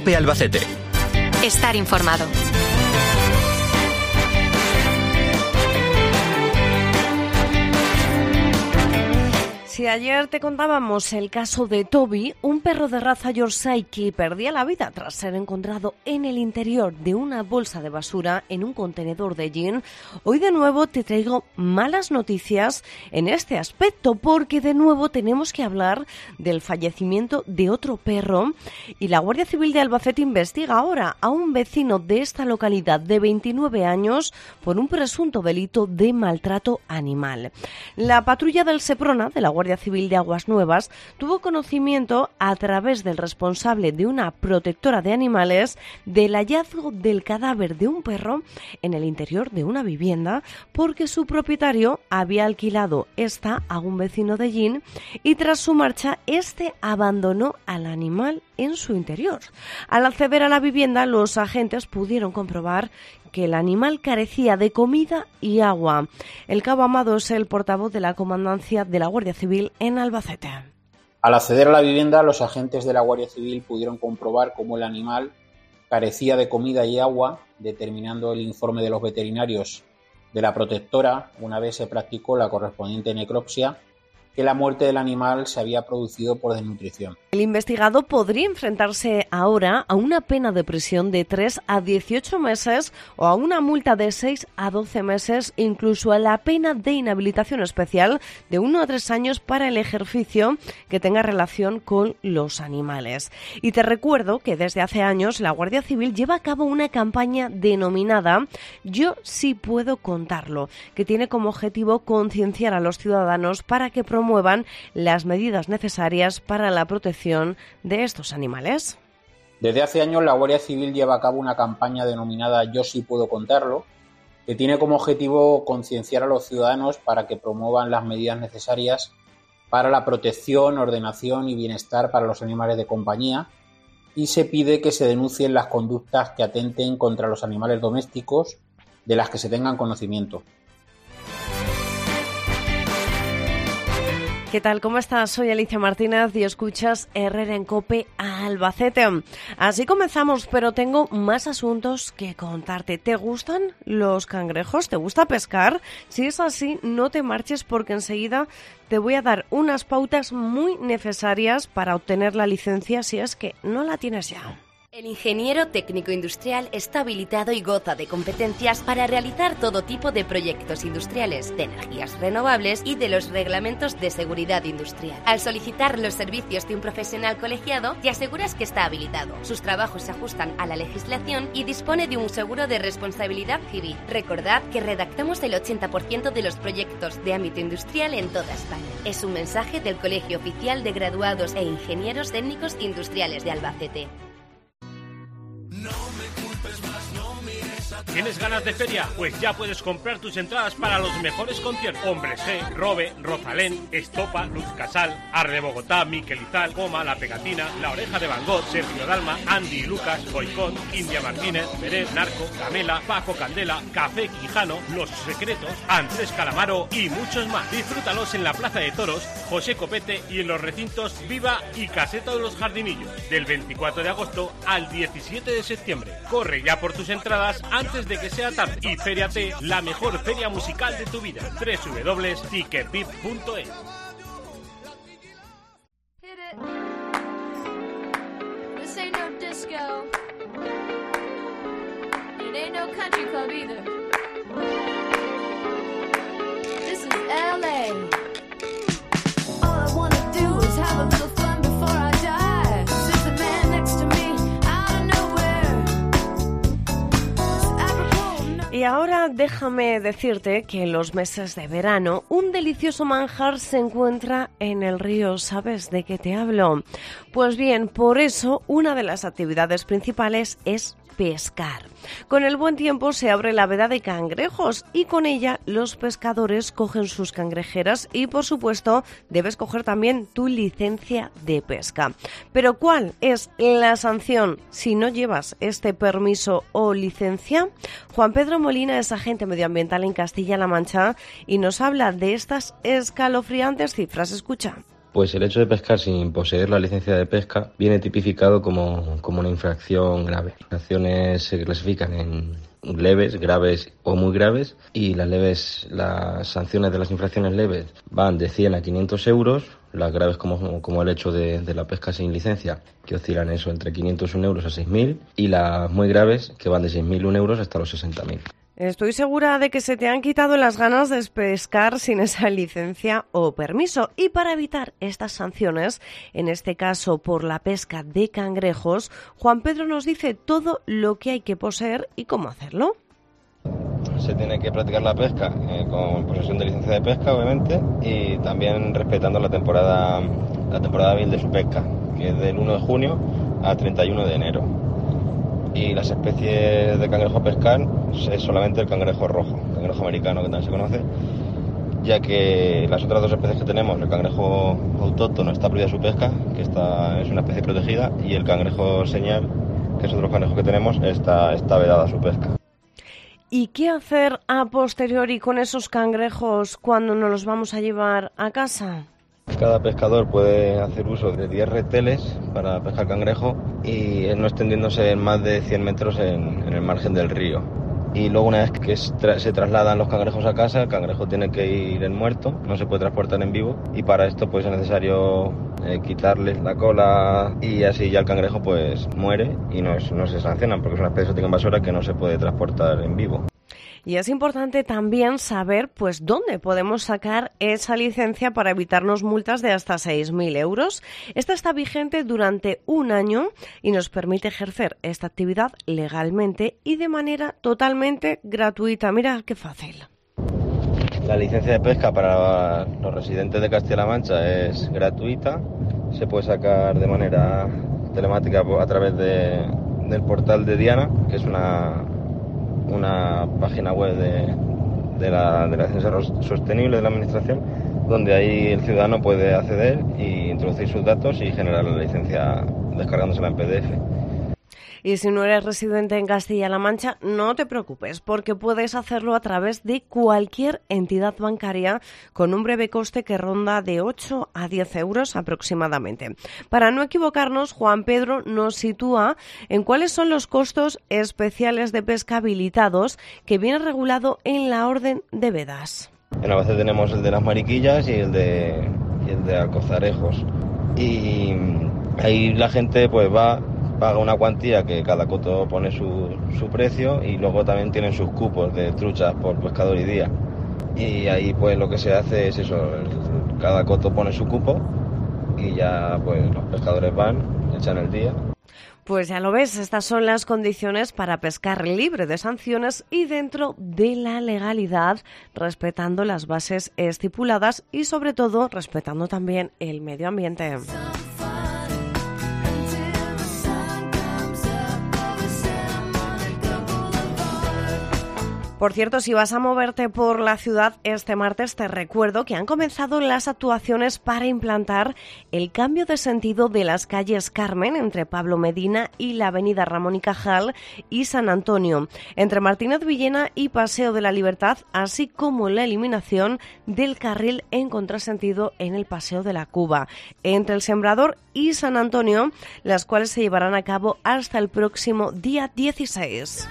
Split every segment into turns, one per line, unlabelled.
COPE Albacete.
Estar informado.
Si ayer te contábamos el caso de Toby, un perro de raza Yorkshire que perdía la vida tras ser encontrado en el interior de una bolsa de basura en un contenedor de gin, hoy de nuevo te traigo malas noticias en este aspecto, porque de nuevo tenemos que hablar del fallecimiento de otro perro y la Guardia Civil de Albacete investiga ahora a un vecino de esta localidad de 29 años por un presunto delito de maltrato animal. La patrulla del Seprona de la Guardia Civil de Aguas Nuevas tuvo conocimiento a través del responsable de una protectora de animales del hallazgo del cadáver de un perro en el interior de una vivienda, porque su propietario había alquilado esta a un vecino de Gin y tras su marcha este abandonó al animal en su interior. Al acceder a la vivienda, los agentes pudieron comprobar que el animal carecía de comida y agua. El cabo Amado es el portavoz de la Comandancia de la Guardia Civil en Albacete.
Al acceder a la vivienda, los agentes de la Guardia Civil pudieron comprobar cómo el animal carecía de comida y agua, determinando el informe de los veterinarios de la protectora, una vez se practicó la correspondiente necropsia, que la muerte del animal se había producido por desnutrición.
El investigado podría enfrentarse ahora a una pena de prisión de 3 a 18 meses o a una multa de 6 a 12 meses, incluso a la pena de inhabilitación especial de 1 a 3 años para el ejercicio que tenga relación con los animales. Y te recuerdo que desde hace años la Guardia Civil lleva a cabo una campaña denominada Yo sí puedo contarlo, que tiene como objetivo concienciar a los ciudadanos para que promuevan las medidas necesarias para la protección de estos animales.
Desde hace años la Guardia Civil lleva a cabo una campaña denominada Yo sí puedo contarlo, que tiene como objetivo concienciar a los ciudadanos para que promuevan las medidas necesarias para la protección, ordenación y bienestar para los animales de compañía, y se pide que se denuncien las conductas que atenten contra los animales domésticos de las que se tengan conocimiento.
¿Qué tal? ¿Cómo estás? Soy Alicia Martínez y escuchas Herrera en COPE Albacete. Así comenzamos, pero tengo más asuntos que contarte. ¿Te gustan los cangrejos? ¿Te gusta pescar? Si es así, no te marches porque enseguida te voy a dar unas pautas muy necesarias para obtener la licencia si es que no la tienes ya.
El ingeniero técnico industrial está habilitado y goza de competencias para realizar todo tipo de proyectos industriales, de energías renovables y de los reglamentos de seguridad industrial. Al solicitar los servicios de un profesional colegiado, te aseguras que está habilitado. Sus trabajos se ajustan a la legislación y dispone de un seguro de responsabilidad civil. Recordad que redactamos el 80% de los proyectos de ámbito industrial en toda España. Es un mensaje del Colegio Oficial de Graduados e Ingenieros Técnicos Industriales de Albacete.
¿Tienes ganas de feria? Pues ya puedes comprar tus entradas para los mejores conciertos. Hombres G, Robe, Rosalén, Estopa, Luz Casal, Arde Bogotá, Miquel Izal, Coma, La Pegatina, La Oreja de Van Gogh, Sergio Dalma, Andy y Lucas, Boicot, India Martínez, Pérez, Narco, Camela, Paco Candela, Café Quijano, Los Secretos, Andrés Calamaro y muchos más. Disfrútalos en la Plaza de Toros, José Copete y en los recintos Viva y Caseta de los Jardinillos, del 24 de agosto al 17 de septiembre. Corre ya por tus entradas antes de que sea tarde y fériate la mejor feria musical de tu vida. www.ticketpip.es.
This ain't no disco. It ain't no country club either. This is LA. All I wanna do is have a little fun before I die. There's a man next to me out of nowhere.
Y ahora déjame decirte que en los meses de verano un delicioso manjar se encuentra en el río. ¿Sabes de qué te hablo? Pues bien, por eso una de las actividades principales es pescar. Con el buen tiempo se abre la veda de cangrejos y con ella los pescadores cogen sus cangrejeras y, por supuesto, debes coger también tu licencia de pesca. Pero ¿cuál es la sanción si no llevas este permiso o licencia? Juan Pedro Molina es agente medioambiental en Castilla-La Mancha y nos habla de estas escalofriantes cifras. Escucha.
Pues el hecho de pescar sin poseer la licencia de pesca viene tipificado como una infracción grave. Las infracciones se clasifican en leves, graves o muy graves, y las sanciones de las infracciones leves van de 100 a 500 euros, las graves como el hecho de la pesca sin licencia, que oscilan eso entre 501 euros a 6.000, y las muy graves, que van de 6.001 euros hasta los 60.000.
Estoy segura de que se te han quitado las ganas de pescar sin esa licencia o permiso. Y para evitar estas sanciones, en este caso por la pesca de cangrejos, Juan Pedro nos dice todo lo que hay que poseer y cómo hacerlo.
Se tiene que practicar la pesca con posesión de licencia de pesca, obviamente, y también respetando la temporada hábil de su pesca, que es del 1 de junio a 31 de enero. Y las especies de cangrejo a pescar es solamente el cangrejo rojo, el cangrejo americano, que también se conoce, ya que las otras dos especies que tenemos, el cangrejo autóctono, está prohibida su pesca, que es una especie protegida, y el cangrejo señal, que es otro cangrejo que tenemos, está vedada su pesca.
¿Y qué hacer a posteriori con esos cangrejos cuando nos los vamos a llevar a casa?
Cada pescador puede hacer uso de 10 reteles para pescar cangrejo y no extendiéndose en más de 100 metros en el margen del río. Y luego, una vez que se trasladan los cangrejos a casa, el cangrejo tiene que ir en muerto, no se puede transportar en vivo, y para esto pues es necesario quitarles la cola, y así ya el cangrejo pues muere y no se sancionan, porque es una especie exótica invasora que no se puede transportar en vivo.
Y es importante también saber pues dónde podemos sacar esa licencia para evitarnos multas de hasta 6.000 euros. Esta está vigente durante un año y nos permite ejercer esta actividad legalmente y de manera totalmente gratuita. Mira qué fácil.
La licencia de pesca para los residentes de Castilla-La Mancha es gratuita. Se puede sacar de manera telemática a través del portal de Diana, que es una página web de la licencia sostenible de la Administración, donde ahí el ciudadano puede acceder e introducir sus datos y generar la licencia descargándosela en PDF.
Y si no eres residente en Castilla-La Mancha, no te preocupes, porque puedes hacerlo a través de cualquier entidad bancaria con un breve coste que ronda de 8 a 10 euros aproximadamente. Para no equivocarnos, Juan Pedro nos sitúa en cuáles son los costos especiales de pesca habilitados que viene regulado en la Orden de Vedas.
En Albacete tenemos el de las mariquillas y el de alcozarejos. Y ahí la gente pues paga una cuantía que cada coto pone su precio, y luego también tienen sus cupos de truchas por pescador y día. Y ahí pues lo que se hace es eso, cada coto pone su cupo y ya pues los pescadores van, echan el día.
Pues ya lo ves, estas son las condiciones para pescar libre de sanciones y dentro de la legalidad, respetando las bases estipuladas y sobre todo respetando también el medio ambiente. Por cierto, si vas a moverte por la ciudad este martes, te recuerdo que han comenzado las actuaciones para implantar el cambio de sentido de las calles Carmen entre Pablo Medina y la avenida Ramón y Cajal y San Antonio, entre Martínez Villena y Paseo de la Libertad, así como la eliminación del carril en contrasentido en el Paseo de la Cuba, entre el Sembrador y San Antonio, las cuales se llevarán a cabo hasta el próximo día 16.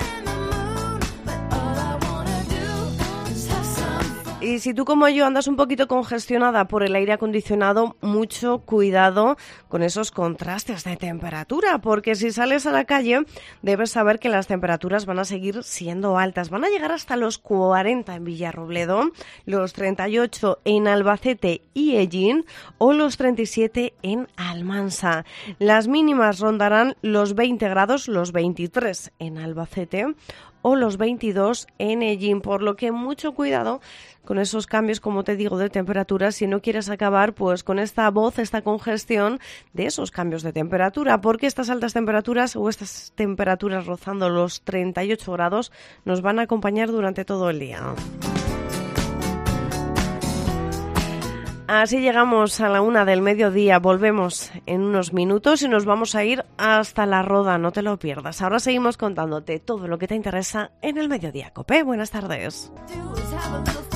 Y si tú como yo andas un poquito congestionada por el aire acondicionado, mucho cuidado con esos contrastes de temperatura, porque si sales a la calle debes saber que las temperaturas van a seguir siendo altas. Van a llegar hasta los 40 en Villarrobledo, los 38 en Albacete y Hellín o los 37 en Almansa. Las mínimas rondarán los 20 grados, los 23 en Albacete o los 22 en Hellín, por lo que mucho cuidado con esos cambios, como te digo, de temperatura, si no quieres acabar pues con esta congestión de esos cambios de temperatura, porque estas altas temperaturas o estas temperaturas rozando los 38 grados nos van a acompañar durante todo el día. Así llegamos a la 1 del mediodía, volvemos en unos minutos y nos vamos a ir hasta La Roda, no te lo pierdas. Ahora seguimos contándote todo lo que te interesa en el Mediodía Cope. Buenas tardes.